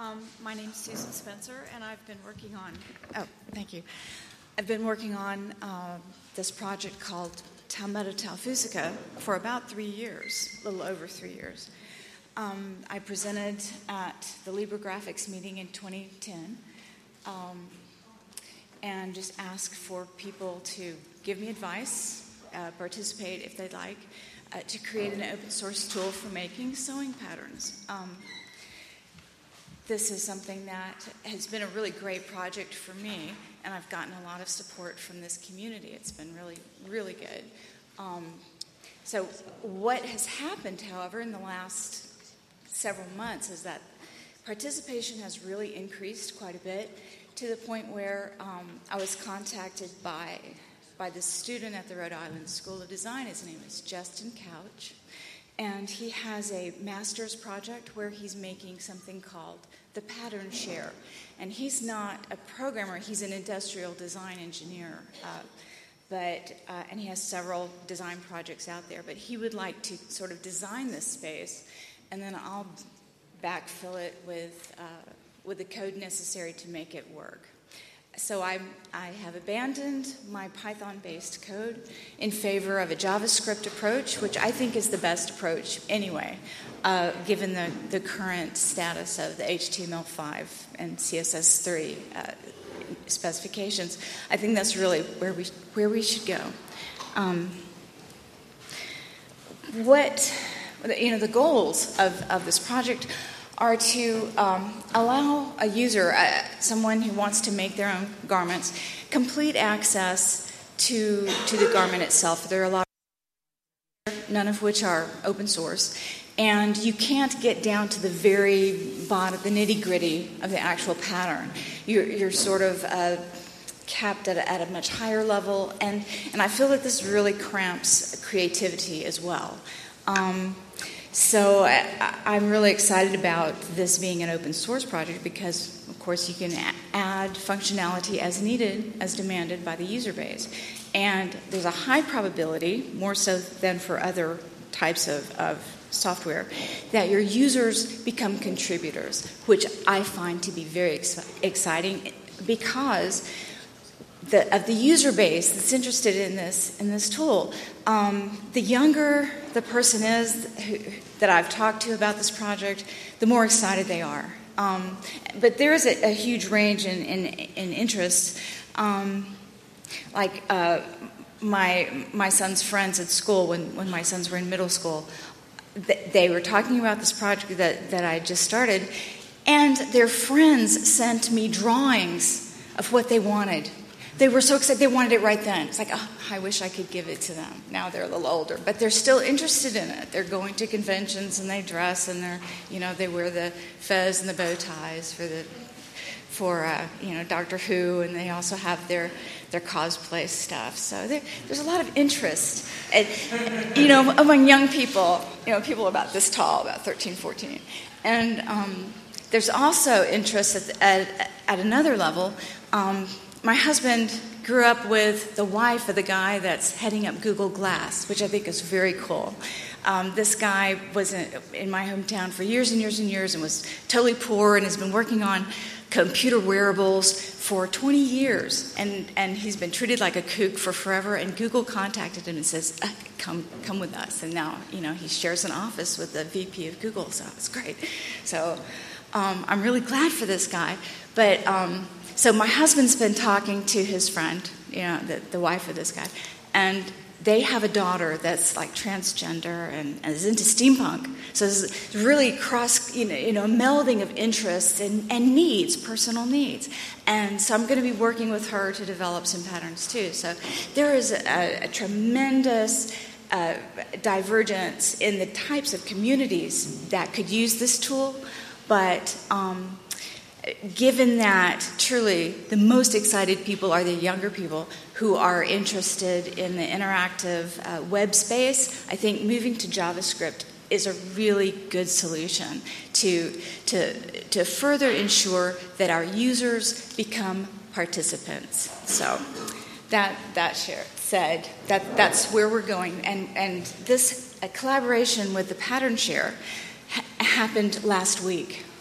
My name's Susan Spencer, and I've been working on... Oh, thank you. I've been working on this project called Talmeta Talfusica for about 3 years, a little over 3 years. I presented at the LibreGraphics meeting in 2010 and just asked for people to give me advice, participate if they'd like, to create an open source tool for making sewing patterns. This is something that has been a really great project for me, and I've gotten a lot of support from this community. It's been really, really good. So what has happened, however, in the last several months is that participation has really increased quite a bit to the point where I was contacted by this student at the Rhode Island School of Design. His name is Justin Couch. And he has a master's project where he's making something called the Pattern Share. And he's not a programmer, he's an industrial design engineer. And he has several design projects out there. But he would like to sort of design this space, and then I'll backfill it with the code necessary to make it work. So I have abandoned my Python-based code in favor of a JavaScript approach, which I think is the best approach anyway, given the current status of the HTML5 and CSS3 specifications. I think that's really where we should go. The goals of this project are to allow a user, someone who wants to make their own garments, complete access to the garment itself. There are a lot of none of which are open source, and you can't get down to the very bottom, the nitty-gritty of the actual pattern. You're sort of capped at a much higher level, and I feel that this really cramps creativity as well. So I'm really excited about this being an open source project because, of course, you can add functionality as needed, as demanded by the user base. And there's a high probability, more so than for other types of software, that your users become contributors, which I find to be very exciting because of the user base that's interested in this tool. The younger the person is that I've talked to about this project, the more excited they are. But there is a huge range in interests. My son's friends at school, when my sons were in middle school, they were talking about this project that I just started, and their friends sent me drawings of what they wanted. They were so excited, they wanted it right then. It's like, oh, I wish I could give it to them. Now they're a little older, but they're still interested in it. They're going to conventions and they dress and they wear the fez and the bow ties for Doctor Who, and they also have their cosplay stuff. So there's a lot of interest, among young people. People about this tall, about 13, 14, and there's also interest at another level. My husband grew up with the wife of the guy that's heading up Google Glass, which I think is very cool. This guy was in my hometown for years and years and years and was totally poor and has been working on computer wearables for 20 years. And he's been treated like a kook for forever. And Google contacted him and says, come with us. And now, he shares an office with the VP of Google, so it's great. So I'm really glad for this guy. But... So my husband's been talking to his friend, the wife of this guy, and they have a daughter that's like transgender and is into steampunk. So there's really melding of interests and needs, personal needs. And so I'm going to be working with her to develop some patterns too. So there is a tremendous divergence in the types of communities that could use this tool, but given that truly the most excited people are the younger people who are interested in the interactive web space, I think moving to JavaScript is a really good solution to further ensure that our users become participants. So that said, that's where we're going. And this collaboration with the Pattern Share happened last week.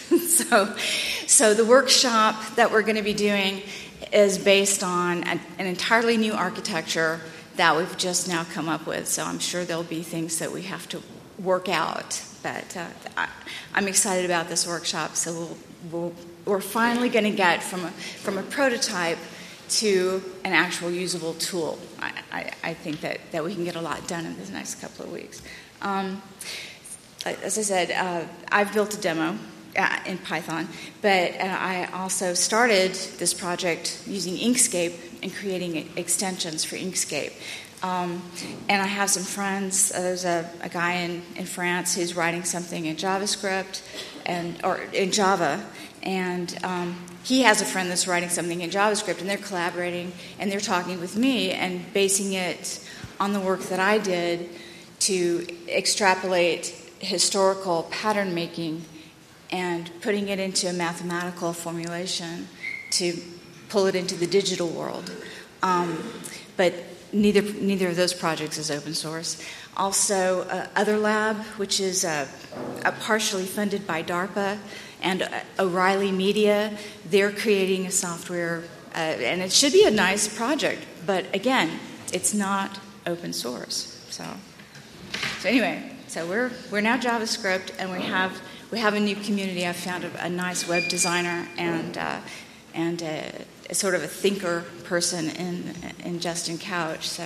So the workshop that we're going to be doing is based on an entirely new architecture that we've just now come up with. So I'm sure there'll be things that we have to work out. But I'm excited about this workshop. So we're finally going to get from a prototype to an actual usable tool. I think that we can get a lot done in the next couple of weeks. As I said, I've built a demo in Python, but I also started this project using Inkscape and creating extensions for Inkscape. And I have some friends. There's a guy in France who's writing something in JavaScript or in Java, and he has a friend that's writing something in JavaScript, and they're collaborating, and they're talking with me and basing it on the work that I did to extrapolate historical pattern making and putting it into a mathematical formulation to pull it into the digital world. But neither of those projects is open source. Also, Other Lab, which is partially funded by DARPA, and O'Reilly Media, they're creating a software, and it should be a nice project, but again, it's not open source. So anyway, so we're now JavaScript, and we have a new community. I've found a nice web designer and a sort of a thinker person in Justin Couch. So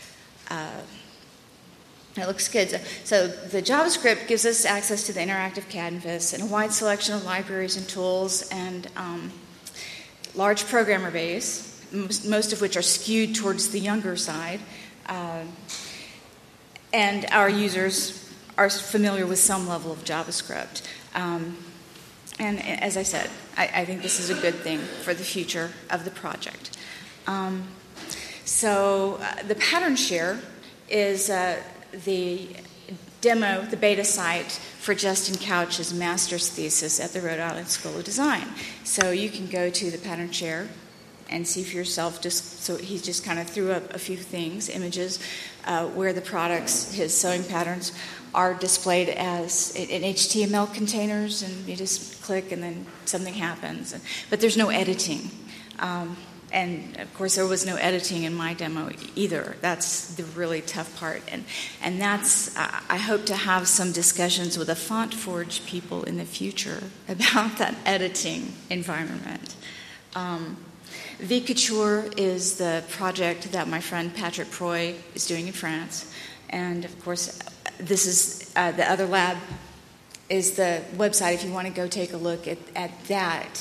it looks good. So the JavaScript gives us access to the interactive canvas and a wide selection of libraries and tools and large programmer base, most of which are skewed towards the younger side. And our users are familiar with some level of JavaScript. And as I said, I think this is a good thing for the future of the project. So the pattern share is the demo, the beta site for Justin Couch's master's thesis at the Rhode Island School of Design. So you can go to the pattern share and see for yourself. So he just kind of threw up a few things, images, where the products, his sewing patterns, are displayed as in HTML containers, and you just click and then something happens. But there's no editing. And, of course, there was no editing in my demo either. That's the really tough part. And that's, I hope to have some discussions with the FontForge people in the future about that editing environment. Vcouture is the project that my friend Patrick Proy is doing in France. And, of course, this is the Other Lab is the website if you want to go take a look at that.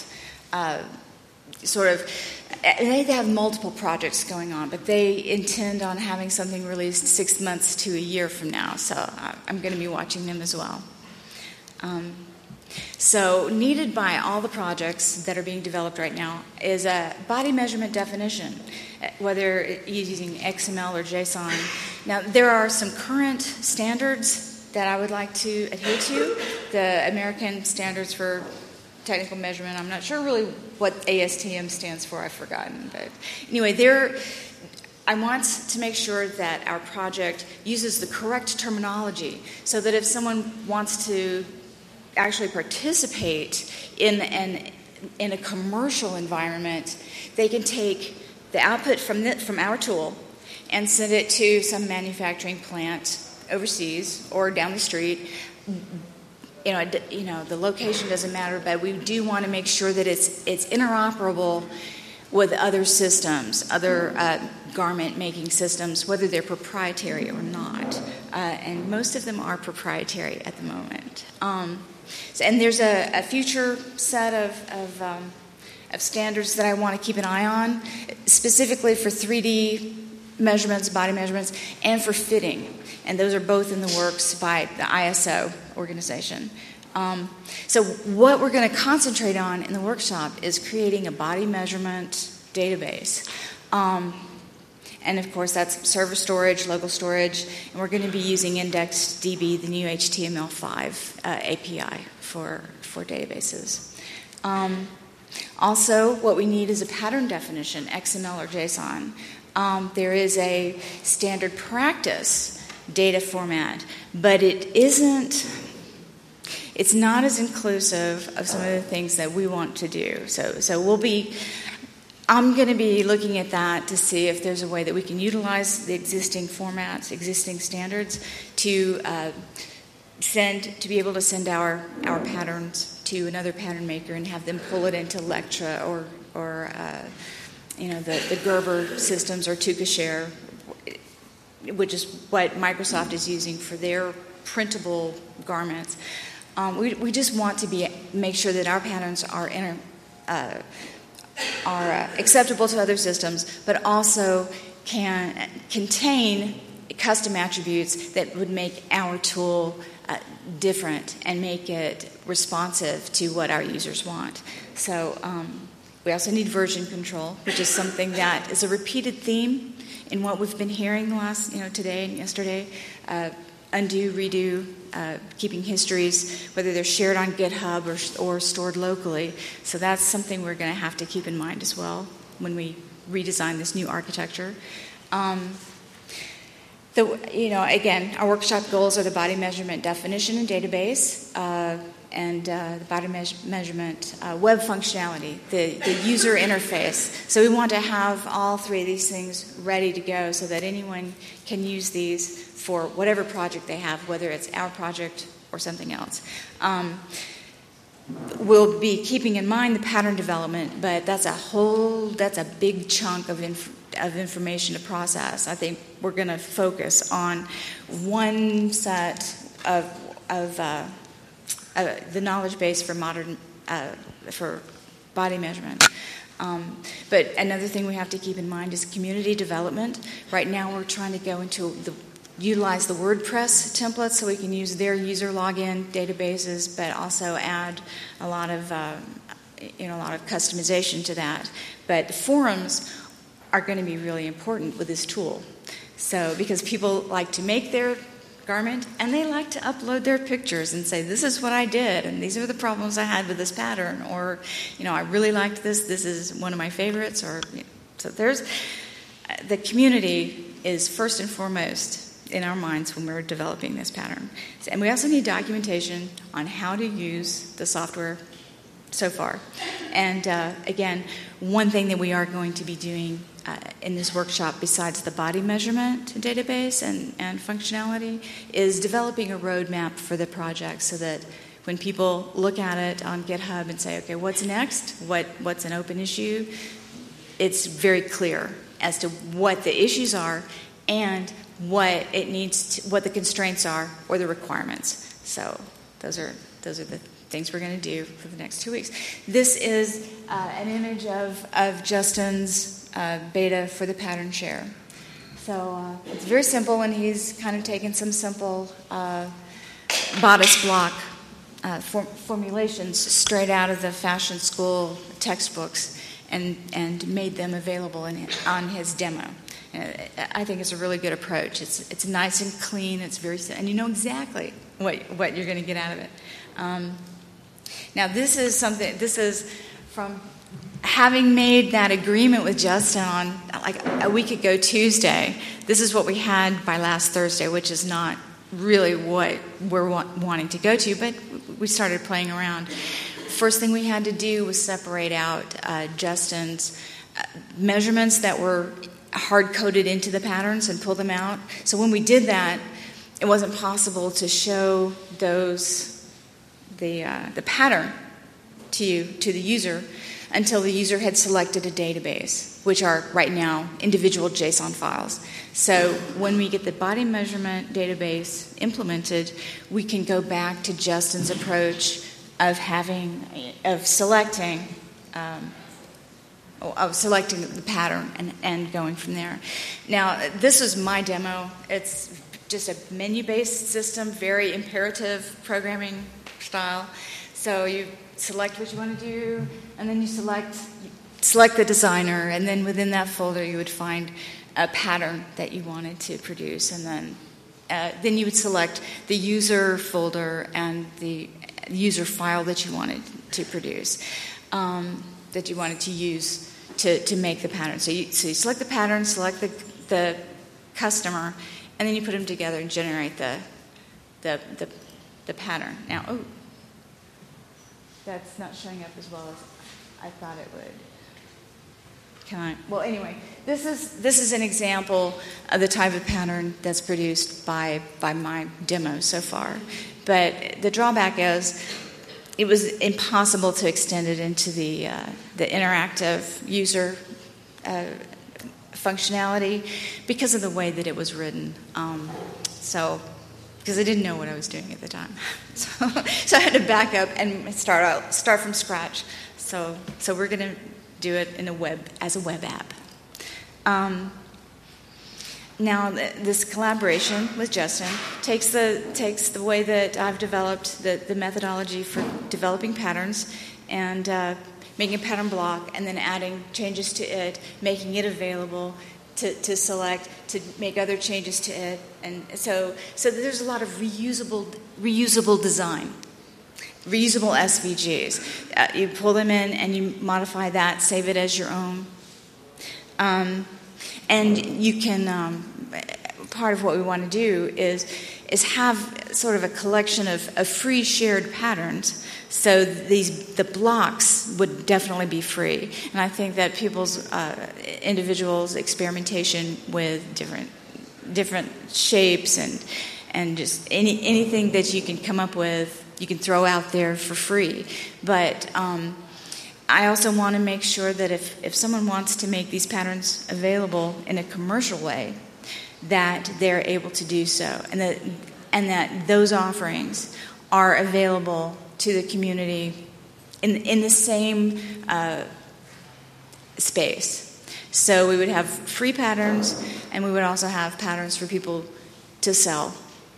They have multiple projects going on, but they intend on having something released 6 months to a year from now. So I'm going to be watching them as well. So needed by all the projects that are being developed right now is a body measurement definition, whether using XML or JSON. Now, there are some current standards that I would like to adhere to, the American Standards for Technical Measurement. I'm not sure really what ASTM stands for. I've forgotten. But anyway, I want to make sure that our project uses the correct terminology so that if someone wants to actually participate in a commercial environment, they can take the output from our tool and send it to some manufacturing plant overseas or down the street. The location doesn't matter, but we do want to make sure that it's interoperable with other systems, other garment-making systems, whether they're proprietary or not. And most of them are proprietary at the moment. And there's a future set of standards that I want to keep an eye on, specifically for 3D measurements, body measurements, and for fitting. And those are both in the works by the ISO organization. So what we're going to concentrate on in the workshop is creating a body measurement database. And, of course, that's server storage, local storage, and we're going to be using IndexedDB, the new HTML5 API for databases. Also, what we need is a pattern definition, XML or JSON. There is a standard practice data format, but it isn't it's not as inclusive of some of the things that we want to do. So I'm going to be looking at that to see if there's a way that we can utilize the existing formats, existing standards to be able to send our patterns to another pattern maker and have them pull it into Lectra or the Gerber systems or Tucashare, which is what Microsoft is using for their printable garments. We just want to make sure that our patterns are acceptable to other systems, but also can contain custom attributes that would make our tool different and make it responsive to what our users want. So we also need version control, which is something that is a repeated theme in what we've been hearing the last, today and yesterday. Undo, redo, keeping histories, whether they're shared on GitHub or stored locally. So that's something we're going to have to keep in mind as well when we redesign this new architecture. Again, our workshop goals are the body measurement definition and database, and the body measurement web functionality, the user interface. So we want to have all three of these things ready to go so that anyone can use these for whatever project they have, whether it's our project or something else. We'll be keeping in mind the pattern development, but that's a big chunk of information to process. I think we're going to focus on one set of the knowledge base for for body measurement. But another thing we have to keep in mind is community development. Right now we're trying to utilize the WordPress templates so we can use their user login databases, but also add a lot of customization to that. But forums are going to be really important with this tool. So because people like to make their garment and they like to upload their pictures and say, this is what I did and these are the problems I had with this pattern, or I really liked this is one of my favorites, so there's the community is first and foremost in our minds when we're developing this pattern. And we also need documentation on how to use the software so far. And again, one thing that we are going to be doing in this workshop, besides the body measurement database and functionality, is developing a roadmap for the project so that when people look at it on GitHub and say, okay, what's next? What's an open issue? It's very clear as to what the issues are and what the constraints are or the requirements. So those are the things we're going to do for the next 2 weeks. This is an image of Justin's beta for the pattern share. So it's very simple, and he's kind of taken some simple bodice block formulations straight out of the fashion school textbooks and made them available on his demo. I think it's a really good approach. It's nice and clean. It's very, and you know exactly what you're going to get out of it. Now, this is from having made that agreement with Justin on like a week ago Tuesday. This is what we had by last Thursday, which is not really what we're wanting to go to, but we started playing around. First thing we had to do was separate out Justin's measurements that were hard-coded into the patterns and pull them out. So when we did that, it wasn't possible to show the pattern to the user until the user had selected a database, which are right now individual JSON files. So when we get the body measurement database implemented, we can go back to Justin's approach of selecting the pattern and going from there. Now, this is my demo. It's just a menu-based system, very imperative programming style. So you select what you want to do, and then you select the designer, and then within that folder you would find a pattern that you wanted to produce, and then you would select the user folder and the user file that you wanted to produce, that you wanted to use to make the pattern. So you select the pattern, select the customer, and then you put them together and generate the pattern. Now, that's not showing up as well as I thought it would. Can I? Well, anyway, this is an example of the type of pattern that's produced by my demo so far. But the drawback is it was impossible to extend it into the interactive user functionality because of the way that it was written. Because I didn't know what I was doing at the time, so I had to back up and start from scratch. So we're going to do it as a web app. Now this collaboration with Justin takes the way that I've developed the methodology for developing patterns and making a pattern block, and then adding changes to it, making it available to select, to make other changes to it, and so there's a lot of reusable design. Reusable SVGs. You pull them in and you modify that, save it as your own. And you can, part of what we want to do is have sort of a collection of free shared patterns. So the blocks would definitely be free. And I think that individuals' experimentation with different shapes and just anything that you can come up with, you can throw out there for free. But I also want to make sure that if someone wants to make these patterns available in a commercial way, that they're able to do so, and that those offerings are available to the community in the same space. So we would have free patterns, and we would also have patterns for people to sell.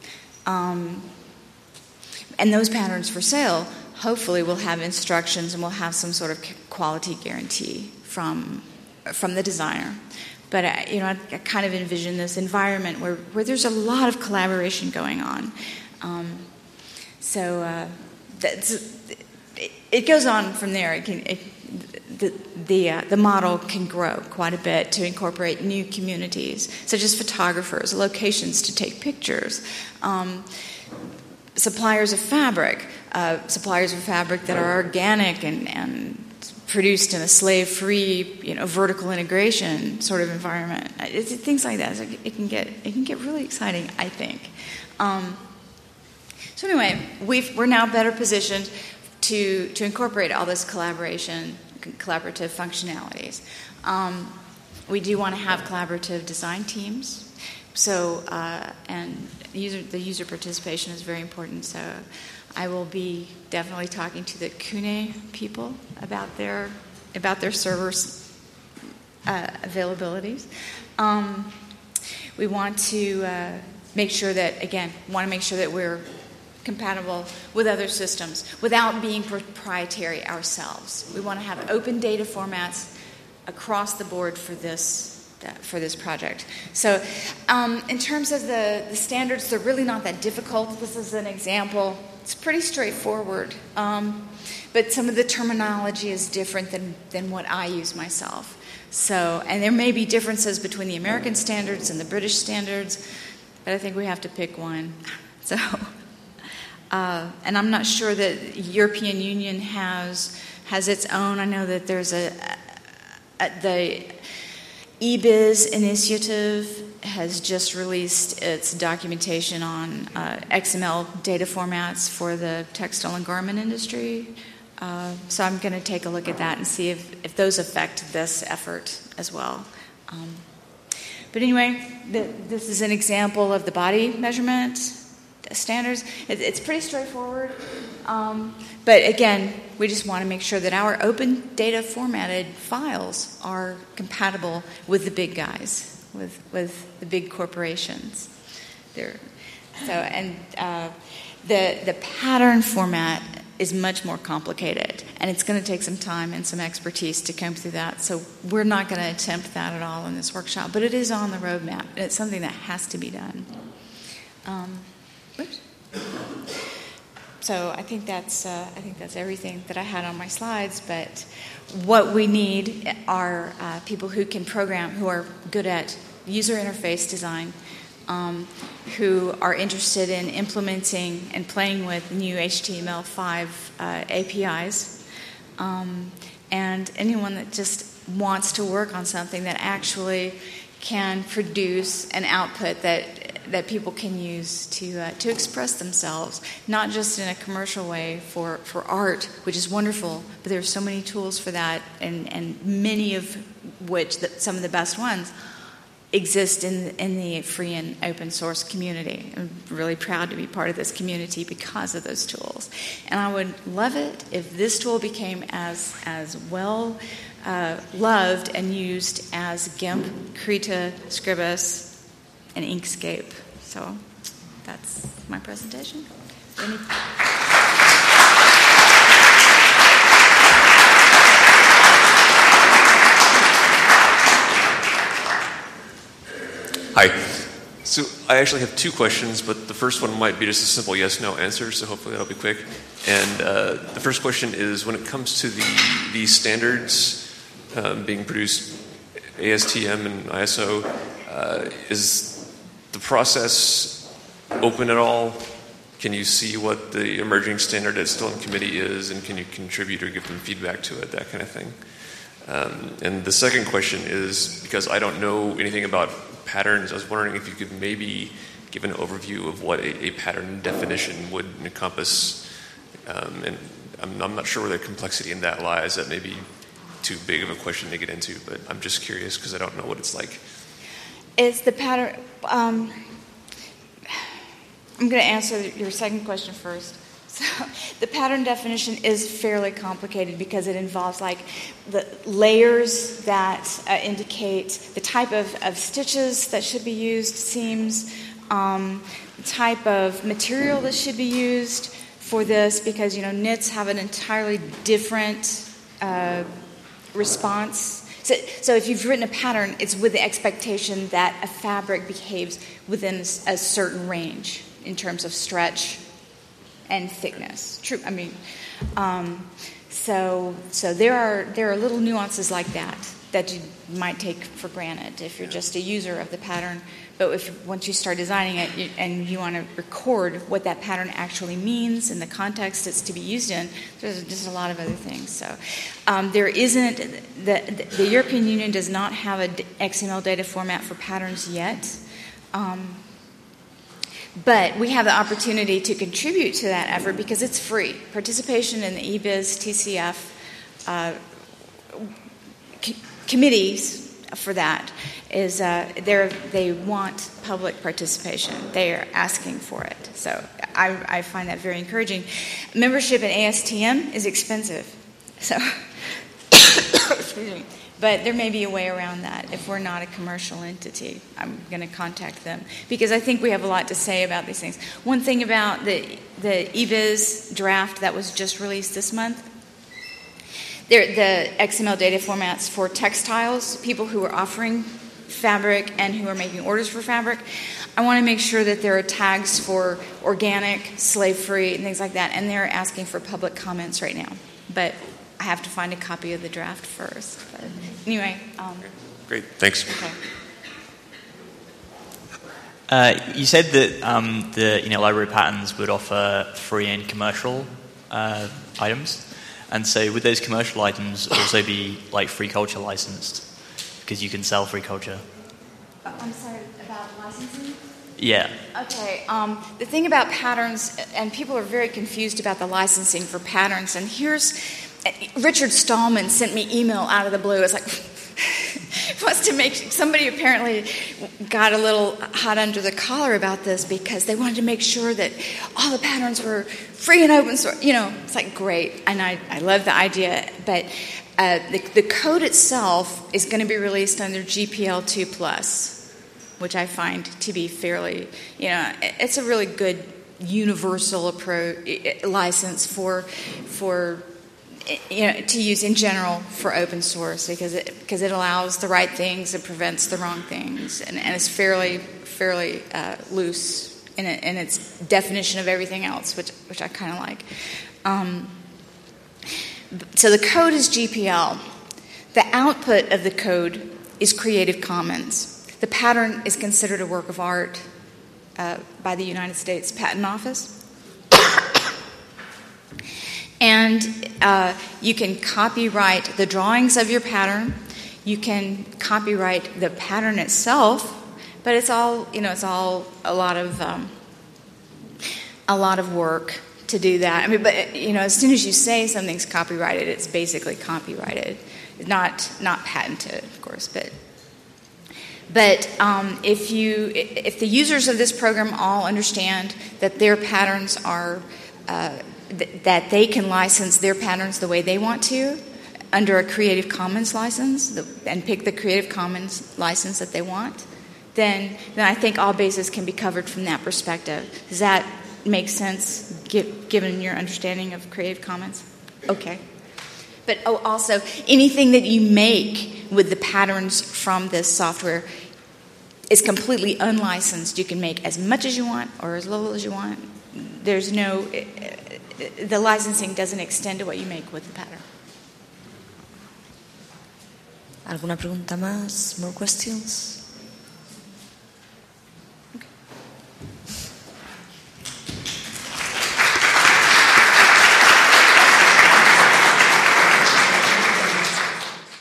And those patterns for sale, hopefully, will have instructions and will have some sort of quality guarantee from the designer. But I kind of envision this environment where there's a lot of collaboration going on. It goes on from there. The model can grow quite a bit to incorporate new communities, such as photographers, locations to take pictures. Suppliers of fabric that are organic and produced in a slave-free, vertical integration sort of environment. Things like that. So it can get really exciting, I think. So anyway, we're now better positioned to incorporate all this collaborative functionalities. We do want to have collaborative design teams. So, and the user participation is very important. So, I will be definitely talking to the Kune people about their servers availabilities. We want to make sure that we're compatible with other systems without being proprietary ourselves. We want to have open data formats across the board for this project. So in terms of the standards, they're really not that difficult. This is an example. It's pretty straightforward. But some of the terminology is different than what I use myself. So, and there may be differences between the American standards and the British standards, but I think we have to pick one. So, and I'm not sure that the European Union has its own. I know that there's the eBiz initiative has just released its documentation on XML data formats for the textile and garment industry. So I'm going to take a look at that and see if those affect this effort as well. But anyway, this is an example of the body measurement standards. It's pretty straightforward. But again, we just want to make sure that our open data formatted files are compatible with the big guys, with the big corporations. The pattern format is much more complicated, and it's going to take some time and some expertise to comb through that. So we're not going to attempt that at all in this workshop, but it is on the roadmap, and it's something that has to be done. So I think that's everything that I had on my slides. But what we need are people who can program, who are good at user interface design, who are interested in implementing and playing with new HTML5 APIs, and anyone that just wants to work on something that actually can produce an output that people can use to express themselves, not just in a commercial way for art, which is wonderful, but there are so many tools for that, and many of which, some of the best ones, exist in the free and open source community. I'm really proud to be part of this community because of those tools. And I would love it if this tool became as well loved and used as GIMP, Krita, Scribus, and Inkscape. So that's my presentation. Hi. So I actually have two questions, but the first one might be just a simple yes/no answer, so hopefully that'll be quick. And the first question is, when it comes to the standards being produced, ASTM and ISO, is the process open at all? Can you see what the emerging standard that's still in committee is, and can you contribute or give them feedback to it, that kind of thing? And the second question is, because I don't know anything about patterns, I was wondering if you could maybe give an overview of what a pattern definition would encompass. And I'm not sure where the complexity in that lies. That may be too big of a question to get into, but I'm just curious because I don't know what it's like. Is the pattern... I'm going to answer your second question first. So the pattern definition is fairly complicated because it involves like the layers that indicate the type of stitches that should be used, seams, the type of material that should be used for this, because knits have an entirely different response. So if you've written a pattern, it's with the expectation that a fabric behaves within a certain range in terms of stretch and thickness. True. I mean, so there are little nuances like that you might take for granted if you're just a user of the pattern. But once you start designing it and you want to record what that pattern actually means in the context it's to be used in, there's just a lot of other things. So there isn't the European Union does not have an XML data format for patterns yet. But we have the opportunity to contribute to that effort because it's free. Participation in the eBiz TCF committees for that is they want public participation. They are asking for it. So I find that very encouraging. Membership in ASTM is expensive. So excuse me. But there may be a way around that. If we're not a commercial entity, I'm going to contact them because I think we have a lot to say about these things. One thing about the eBiz draft that was just released this month, the XML data formats for textiles, people who are offering fabric and who are making orders for fabric, I want to make sure that there are tags for organic, slave-free, and things like that, and they're asking for public comments right now. But I have to find a copy of the draft first. But anyway. Great. Thanks. Okay. You said that the library patterns would offer free and commercial items, and so would those commercial items also be like free culture licensed because you can sell free culture? I'm sorry, about licensing? Yeah. Okay. The thing about patterns, and people are very confused about the licensing for patterns, and here's Richard Stallman sent me email out of the blue. It's like wants to make somebody apparently got a little hot under the collar about this because they wanted to make sure that all the patterns were free and open source. It's like great, and I love the idea, but the code itself is going to be released under GPL 2+, which I find to be fairly, it's a really good universal license for to use in general for open source because it allows the right things, it prevents the wrong things, and it's fairly loose in its definition of everything else, which I kind of like. So the code is GPL. The output of the code is Creative Commons. The pattern is considered a work of art. by the United States Patent Office. And you can copyright the drawings of your pattern. You can copyright the pattern itself, but it's all a lot of work to do that. I mean, but as soon as you say something's copyrighted, it's basically copyrighted, not patented, of course. But if the users of this program all understand that their patterns are that they can license their patterns the way they want to under a Creative Commons license and pick the Creative Commons license that they want, then I think all bases can be covered from that perspective. Does that make sense, given your understanding of Creative Commons? Okay. But also, anything that you make with the patterns from this software is completely unlicensed. You can make as much as you want or as little as you want. The licensing doesn't extend to what you make with the pattern. ¿Alguna pregunta más? More questions?